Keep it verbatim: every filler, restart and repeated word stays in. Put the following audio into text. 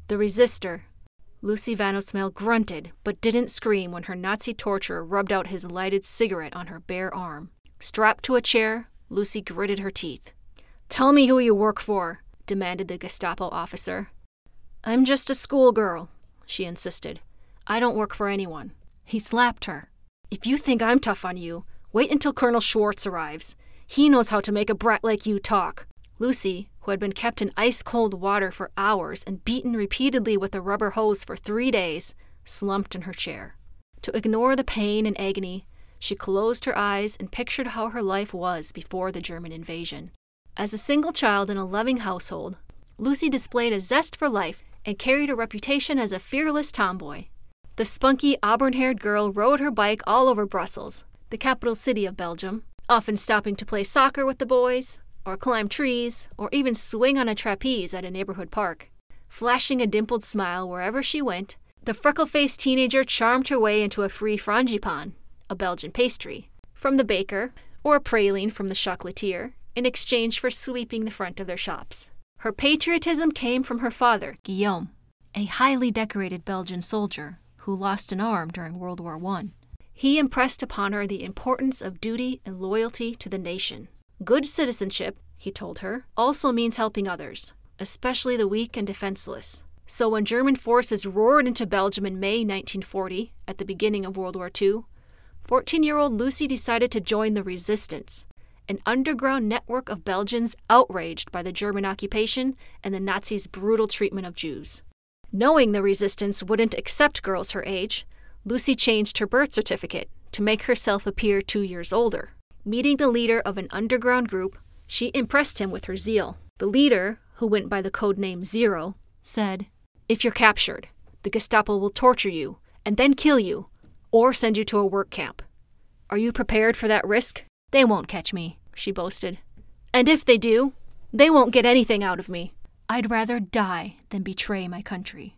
The resistor. Lucy Vanosmale grunted, but didn't scream when her Nazi torturer rubbed out his lighted cigarette on her bare arm. Strapped to a chair, Lucy gritted her teeth. "Tell me who you work for," demanded the Gestapo officer. "I'm just a schoolgirl," she insisted. "I don't work for anyone." He slapped her. "If you think I'm tough on you, wait until Colonel Schwartz arrives. He knows how to make a brat like you talk." Lucy, who had been kept in ice-cold water for hours and beaten repeatedly with a rubber hose for three days, slumped in her chair. To ignore the pain and agony, she closed her eyes and pictured how her life was before the German invasion. As a single child in a loving household, Lucy displayed a zest for life and carried a reputation as a fearless tomboy. The spunky, auburn-haired girl rode her bike all over Brussels, the capital city of Belgium, often stopping to play soccer with the boys, or climb trees, or even swing on a trapeze at a neighborhood park. Flashing a dimpled smile wherever she went, the freckle-faced teenager charmed her way into a free frangipan, a Belgian pastry, from the baker, or a praline from the chocolatier, in exchange for sweeping the front of their shops. Her patriotism came from her father, Guillaume, a highly decorated Belgian soldier who lost an arm during World War One. He impressed upon her the importance of duty and loyalty to the nation. Good citizenship, he told her, also means helping others, especially the weak and defenseless. So when German forces roared into Belgium in May nineteen forty, at the beginning of World War Two, fourteen-year-old Lucy decided to join the Resistance, an underground network of Belgians outraged by the German occupation and the Nazis' brutal treatment of Jews. Knowing the Resistance wouldn't accept girls her age, Lucy changed her birth certificate to make herself appear two years older. Meeting the leader of an underground group, she impressed him with her zeal. The leader, who went by the code name Zero, said, "If you're captured, the Gestapo will torture you and then kill you, or send you to a work camp. Are you prepared for that risk?" "They won't catch me," she boasted. "And if they do, they won't get anything out of me. I'd rather die than betray my country."